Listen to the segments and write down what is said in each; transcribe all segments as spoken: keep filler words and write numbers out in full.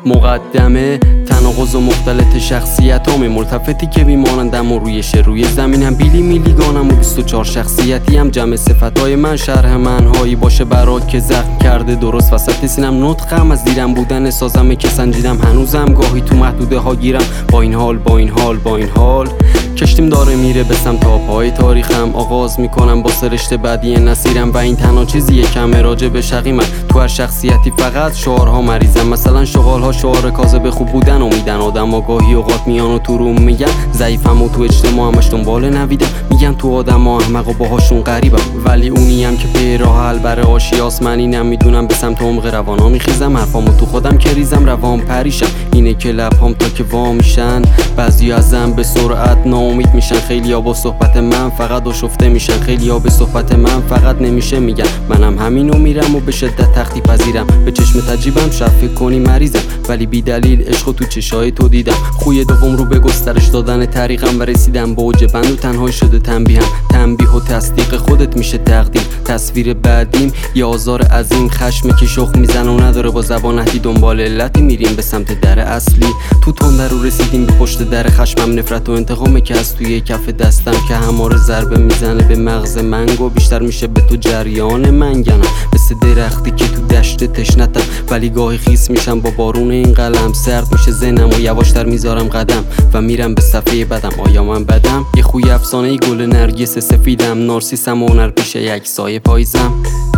مقدمه تناقض و مختلط شخصیتام ملتفتی که بیمانندم و روی روی زمینم بیلی میلیگانم و بیست و چهار شخصیتی هم جمع صفتای من شرح منهایی باشه برا که زخم کرده درست وسط سینم نطقم از دیرم بودن سازمه که سنجیدم هنوزم گاهی تو محدوده ها گیرم با این حال با این حال با این حال کشتیم داره میره به سمت پای تاریخم آغاز میکنم با سرشته بعدی نصیرم و این تنها چیزیه کمه راجع به شقی من تو هر شخصیتی فقط شعارها مریضم مثلا شغالها شعار کاذب خوب بودن امیدن آدم آگاهی اوقات میان و تو روم میگن ضعیفم و تو اجتماع همش دنبال نویدم میگن تو آدم ها احمق و باهاشون غریبم ولی اونیم که به راه حل بر آشیاس من اینم میدونم به سمت عمق روانا میخیزم حرفامو تو خودم که ریزم روان پریشم اینه که لبهام تا که وا میشن بعضی ازم به سرعت ناامید میشن خیلیا با صحبت من فقط آشفته میشن خیلیا به صحبت من فقط نمیشه میگن منم همینو میرم و به شدت تختی پذیرم به چشم تجیبم شب فکر کنی مریضم ولی بی دلیل عشق تو چشای تو دیدم خوی دوم رو به گسترش دادن طریقم و رسیدم به اوج بند و تنهایی شده تنبیهم تنبیه و تصدیق خودت میشه تقدیم تصویر بعدیم یه آزار عظیم خشمه که شخ میزنه و نداره با زبان اهدی دنبال علتی میریم به سمت در اصلی تو تندر رو رسیدیم به پشت در خشمم نفرت و انتقامه که از توی کف دستم که هماره ضربه میزنه به مغز منگو بیشتر میشه به تو جریان منگنم مثل درختی که تو دشت تشنتم ولی گاهی خیس میشم با بارون این قلم سرد میشه ذهنم و یواشتر میذارم قدم و میرم به صفحه بدم آیا من بدم یه خوی افسانه‌ای گل نرگس سفیدم نارسیسم و هنر پیش یک سایه پاییزم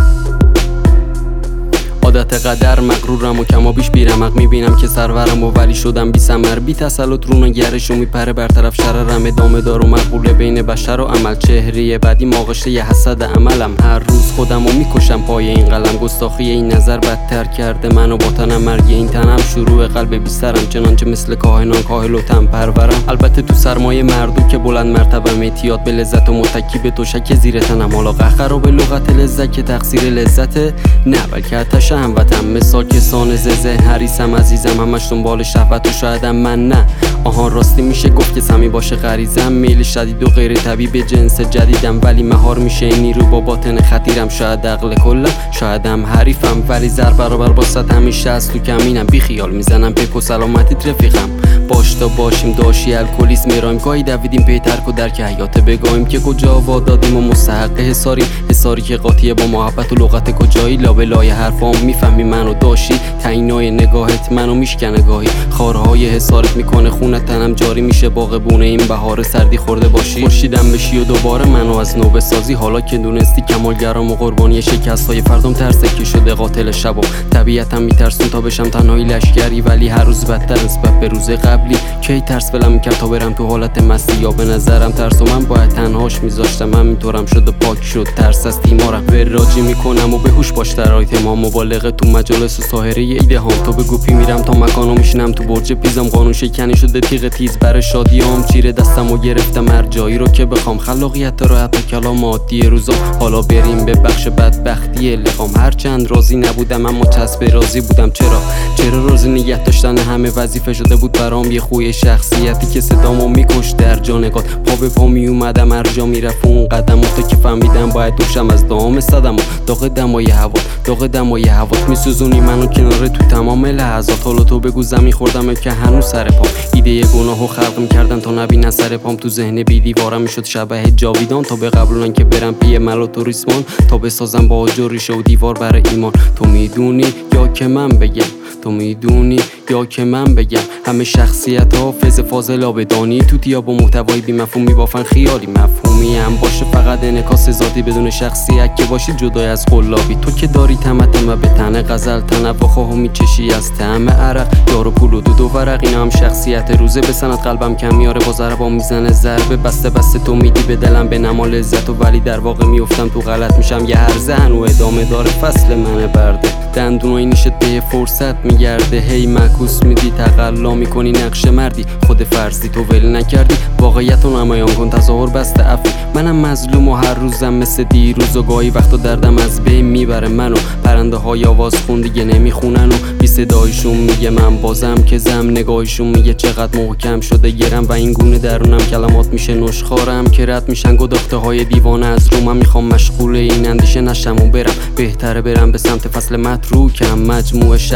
عادت قدر مغرورم و کما بیش بیرمق میبینم که سرورم و ولی شدم بی ثمر بی تسلط رو نگرش و میپره برطرف شررم ادامه دار و مقبوله بین بشر و عمل چهره بعدی ماغشته ی حسد عملم هر روز خودم رو میکشم پای این قلم گستاخی این نظر بدتر کرده منو با تنم مرگ این تنم شروع قلب بی سرم چنانچه مثل کاهنان کاهل و تن پرورم البته تو سرمایه مردو که بلند مرتبه اعتیاد به لذت و متکی به توشک زیر تنم حالا قهر و به لغت لذت که تقصیر لذت نه بلکه آتش هموطن مثال کسان ززه حریصم عزیزم همش دنبال شهوت و شایدم من نه آهان راستی میشه گفت که سمی باشه غریزم میل شدید و غیر طبیعی به جنس جدیدم ولی مهار میشه نیرو با باطن خطیرم شاید عقل کلم شایدم حریفم ولی زر برابر با صد همیشه از تو کمینم بی خیال میزنم پیک و سلامتیت رفیقم باش تا باشیم داشی الکلیس میرایم گاهی دویدیم پی ترک و درک حیات بگایم که کجا وادادیم و مستحق حساری حساری که قاطیه با محبت و لغت کجایی لابلای حرفام میفهمی منو داشی تعینای نگاهت منو میشکنه گاهی خارهای حسارت میکنه خونت تنم جاری میشه باغبونه این بهار سردی خورده باشی خورشیدم بشی و دوباره منو از نو بسازی حالا که دونستی کمالگرام و قربانی شکستهای فردام ترسه که شده قاتل شبم طبیعتم میترسون تا بشم تنهایی لشکری ولی هر روز بدتر نسبت به روز قبلی کی ترس ولم میکرد تا برم تو حالت مستی یا به نظرم ترس و من باید تنهاش میذاشتم همینطورم شد و پاک شد ترس از تیمارم وراجی میکنم و به هوش باش درایت ما مبالغه تو مجالس و ساحره ایده هام تو به گوپی میرم تا مکانو میشینم تو برج پیزم قانون شکنی شده تیغ تیز بر شادیام چیره دستم و گرفتم هر جایی رو که بخوام خلاقیت رو حتی کلام عادی روزا حالا بریم به بخش بدبختی لقام هر چند راضی نبودم اما چسب راضی بودم چرا چرا راضی نگه داشتن همه وظیفه شده بود برام یه خوی شخصیتی که صدامو میکشت در جانگات پا به پا میومدم هر جا میرفت اون قدم و تا که فهمیدم باید دوشم از دام صدم و داغ دمای هوا داغ دمای هوا میسوزونی منو کنار تو تمام لحظات حالا تو بگو زمین خوردم که هنوز سر پام ایده گناهو خلق میکردن تا نبینن سر پام تو ذهن بی دیوارم میشد شبه جاویدان تا بقبولن که برم پی ملات و ریسمان تا بسازم با آجر ریشه و دیوار برای ایمان تو میدونی یا که من بگم تو میدونی یا که من بگم همه شخصیت ها فز فاضل آبدانی توتیا با محتوای بی مفهوم میبافن خیالی مفهومی هم باشه فقط انعکاس ذاتی بدون شخصیت که باشی جدای از قلابی تو که داری تمتم و به تن غزل تنوع خواهو میچشی از طعم عرق یارو پول و دود و ورق اینا هم شخصیت روزه به سنت قلبم کم میاره با ضربام میزنه ضربه بسته بسته تو میدی به دلم به نما لذت و ولی در واقع میافتم تو غلط میشم یه هرزه هنو ادامه داره فصل من برده دندونای نیشت به فرصت میگرده هی معکوس میدی تقلا میکنی نقش مردی خود فرضی تو ول نکردی واقعیت رو نمایان کن تظاهر بسته عفی منم مظلوم و هر روزم مثل دیروز و گاهی وقتا دردم از بین میبره منو پرنده های آواز خون دیگه نمیخونن و بی صدایشون میگه من بازم که زم نگاهشون میگه چقدر محکم شده گرم و این گونه درونم کلمات میشه نشخارم که رد میشن گداخته های دیوانه از رو من میخوام مشغول این اندیشه نشم و برم بهتره برم به سمت فصل متروکم مجموعه شخصیت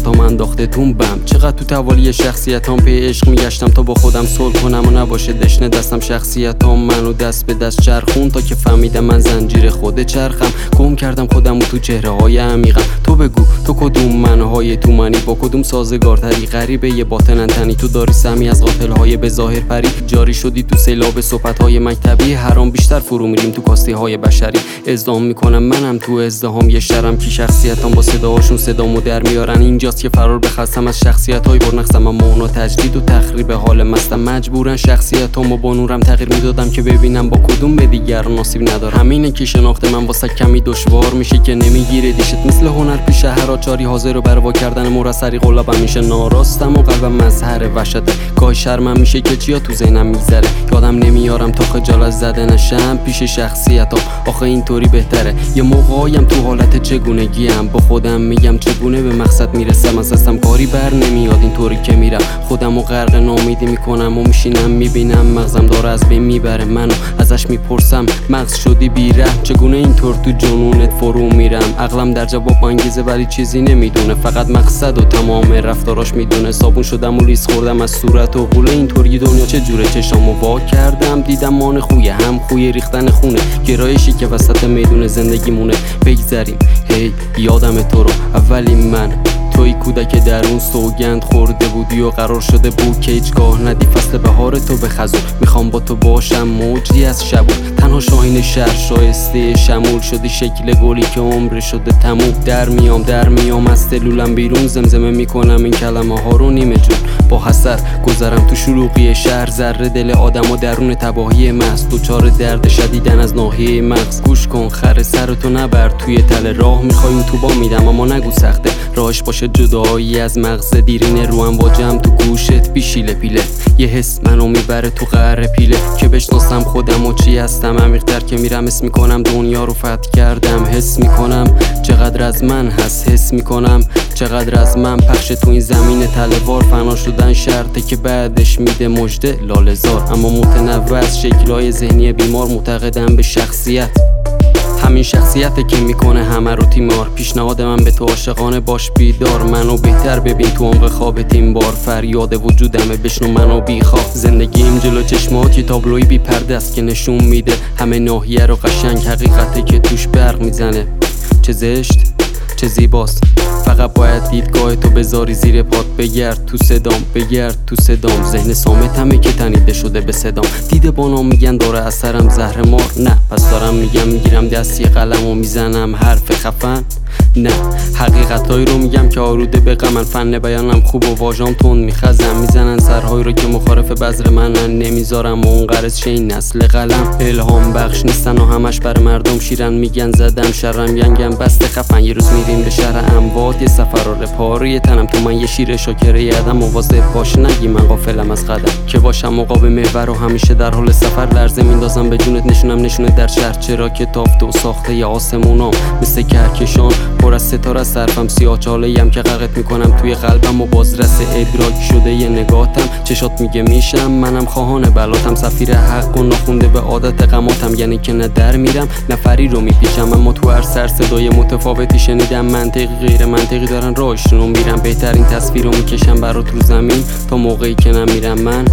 کارتام انداخته تون بم. چقدر تو توالی شخصیتام پی عشق میگشتم تا با خودم صلح کنم و نباشه دشنه دستم. شخصیتام منو دست به دست چرخون تا که فهمیدم من زنجیر خود چرخم. گم کردم خودم و تو چهره های عمیقم. تو بگو تو کدوم منهای تو منی، با کدوم سازگارتری؟ غریبه یه باطن تنی، تو داری سمی از قاتل های به ظاهر پری. جاری شدی تو سیلاب صحبت های مکتبی، حرام بیشتر فرو میریم تو کاستی های بشری. ازدام میکنم منم تو ازدهام یه شرم که شخصیتام با صداهاشون صدامو در میارن. اینجاست که فرار بخواستم از شخصیت های برنقصم، اما اونا تجدید و تخریب حال مستم. مجبورن شخصیتامو با نورم تغییر میدادم که ببینم با کدوم به دیگر نصیب ندارم. همینه که شناخت من واسه کمی دشوار میشه که نمیگیره دیشت. مثل هنر پیش هراچاری حاضر و بروا کردن مرسری قلابم میشه. ناراستم و قلبم مظهر وحشته. گاهی شرمم میشه که چیا تو ذهنم میگذره. یادم نمیارم تا خجالت زده نشم پیش شخصیتام. آخه اینطوری بهتره. یه موقعایم تو حالت چگونگیم، با خودم میگم چگونه به مقصد میرسم. از دستم کاری بر نمیاد اینطوری که میرم. خودمو غرق ناامیدی میکنم و میشینم میبینم مغزم داره از بین میبره منو. ازش میپرسم مغز شدی بیرحم، چگونه اینطور تو جنونت فرو میرم؟ عقلم در جواب انگیزه ولی چیزی نمیدونه، فقط مقصد و تمام رفتاراش میدونه. صابون شدم و لیس خوردم از صورت و قوله. اینطوری دنیا چه جوره؟ چشامو وا کردم دیدم مان خویه، هم خوی ریختن خونه. گرایشی که وسط میدون زندگی مونه. بگذریم هی یادم تو رو، اولی من توی کودک درون سوگند خورده بودی و قرار شده بود که هیچگاه ندی فصل بهار تو به خزون. میخوام با تو باشم موجی از شبون، تنها شاهین شهر شایسته شمول شدی. شکل گلی که عمر شده تموم. در میام در میام از سلولم بیرون، زمزمه میکنم این کلمه ها رو نیمه جون. با حسر گذرم تو شلوغی شهر، ذره دل آدم و درون تباهی محض. دوچار درد شدیدن از ناحیه مغز. گوش کن خر سرتو نبر توی تله راه. میخوای اون تو با میدم اما نگو سخته. راهش باشه جدایی از مغز دیرینه رو امواجم تو گوشت بیشیله پیله. یه حس منو میبره تو قعر پیله که بشناسم خودم و چی هستم. عمیق‌تر که میرم حس میکنم دنیا رو فتح کردم. حس میکنم چقدر از من هست، حس میکنم چقدر از من پخش تو این زمین تله‌وار. فنا شدن شرطه که بعدش میده مژده لاله‌زار. اما متنوع از شکل‌های ذهنی بیمار، معتقدم به شخصیت. همین شخصیته که میکنه همه رو تیمار. پیشنهاد من به تو عاشقانه باش بیدار. منو بهتر ببین تو عمق خواب تیم بار. فریاد وجودمه بشنو منو بیخواب. زندگیم جلو چشمات یه تابلوی بی پرده است که نشون میده همه ناحیه رو قشنگ. حقیقته که توش برق میزنه. چه زشت چه زیباست. فقط باید دیدگاه تو بذاری زیر پات. بگرد تو صدام بگرد تو صدام. ذهن صامتمه که تنیده شده به صدام. دیده بانا میگن داره اثرم زهر مار. نه پس دارم میگم میگیرم دستی قلم و میزنم حرف خفن. نه حقیقتایی رو میگم که آروده به غمن. فن بیانم خوب و واژام تون میخزم. میزنن سرهایی رو که مخالف بذر منن. نمیذارم و اون قرص شه این نسل قلم. الهام بخش نیستن و همش بر مردم شیرن. میگن زدم شرم ینگم بسته خفن. یه روز میریم به شهر اموات یه سفر و رپاری تنم تو من یه شیر شاکره یادم. مواظب باش نگی من غافلم از قدم. که باشم مقابل محور و همیشه در حال سفر. لرزه میندازم به جونت نشونم نشونت در شهر. چرا که تافته و ساخته ی آسمونام مثل کهکشان پر از ستاره. صرفم سیاه چاله‌ام که غرقت میکنم توی قلبم و بازرس ادراک شده یه نگاتم. چشات میگه میشم منم خواهان بلاتم. سفیر حق و ناخونده به عادت قماتم. یعنی که نه در میرم نه فری رو میپیچم. اما تو هر سر صدای متفاوتی شنیدم. منطقی غیر منطقی دارن راهشون رو میرم. بهترین تصویر رو میکشم برات رو زمین تا موقعی که نمیرم من.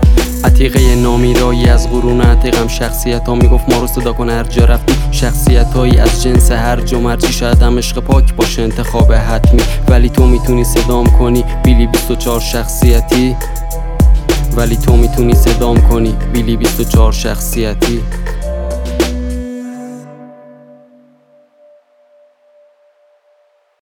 عتیقه نامیرایی از قرون عتیقم. شخصیت ها میگفت ما رو صدا کن هر جا رفتی. شخصیت هایی از جنس هر جا مرچی. شاید هم عشق پاک باشه انتخاب حتمی، ولی تو میتونی صدام کنی بیلی بیست و چهار شخصیتی. ولی تو میتونی صدام کنی بیلی بیست و چهار شخصیتی.